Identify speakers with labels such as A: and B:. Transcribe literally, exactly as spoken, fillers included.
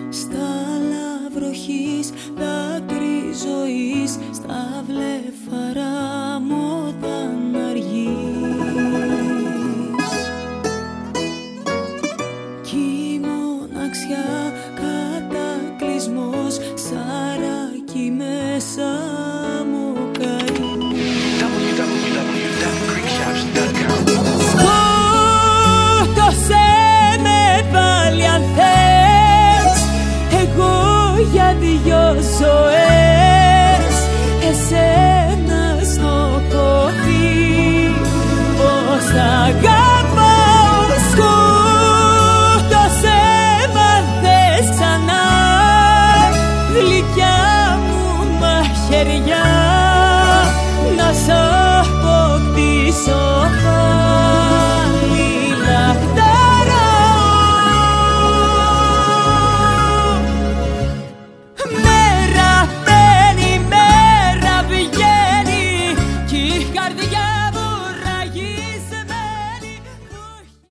A: στα λαβροχής δάκρυ ζωής, στα βλεφαρά μου όταν αργείς. Κι η μοναξιά κατακλυσμός, σαράκι μέσα μου καεί.
B: double-u double-u double-u dot greek shops dot com.
A: Σκότωσέ με πάλι αν θες, εγώ για δυο ζωές